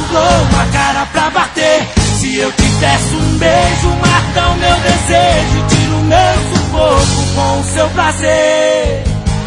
dou a cara pra bater. Se eu te peço um beijo, mata o meu desejo, tira o meu sufoco com o seu prazer.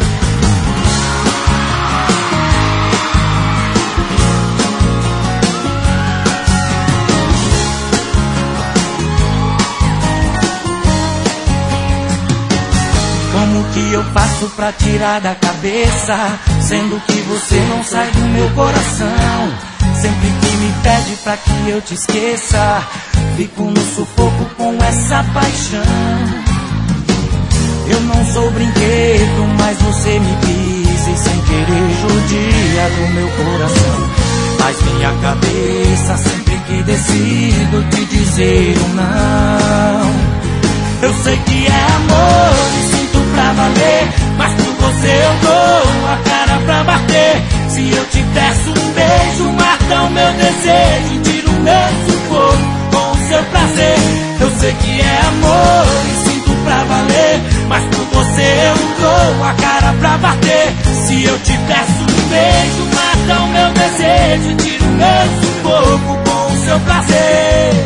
Como que eu faço pra tirar da cabeça, sendo que você não sai do meu coração? Sempre que me pede pra que eu te esqueça, fico no sufoco com essa paixão. Eu não sou brinquedo, mas você me pisa e sem querer judia do meu coração. Faz minha cabeça sempre que decido te dizer um não. Eu sei que é amor e sinto pra valer, mas por você eu dou a cara pra bater. Se eu te peço um beijo, mata o meu desejo, tira o meu sufoco com o seu prazer. Eu sei que é amor e sinto pra valer, mas por você eu dou a cara pra bater. Se eu te peço um beijo, mata o meu desejo, tira o meu sufoco com o seu prazer.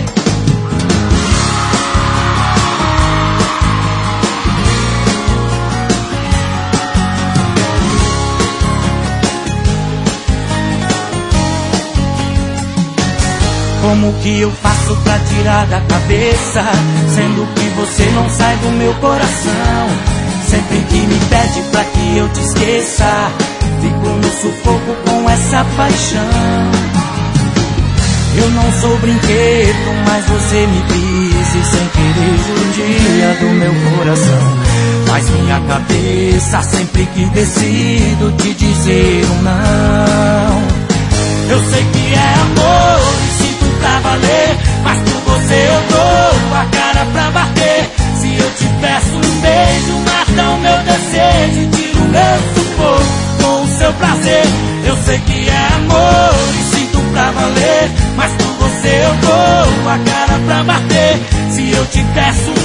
Como que eu faço pra tirar da cabeça, sendo que você não sai do meu coração? Sempre que me pede pra que eu te esqueça, fico no sufoco com essa paixão. Eu não sou brinquedo, mas você me pisa e sem querer judia do meu coração. Faz minha cabeça sempre que decido te dizer um não. Eu sei que é amor e sinto pra valer, mas por você eu dou a cara pra bater. Se eu te peço um beijo, mata o meu desejo, tira o meu sufoco com o seu prazer. Eu sei que é amor e sinto pra valer, mas por você eu dou a cara pra bater. Se eu te peço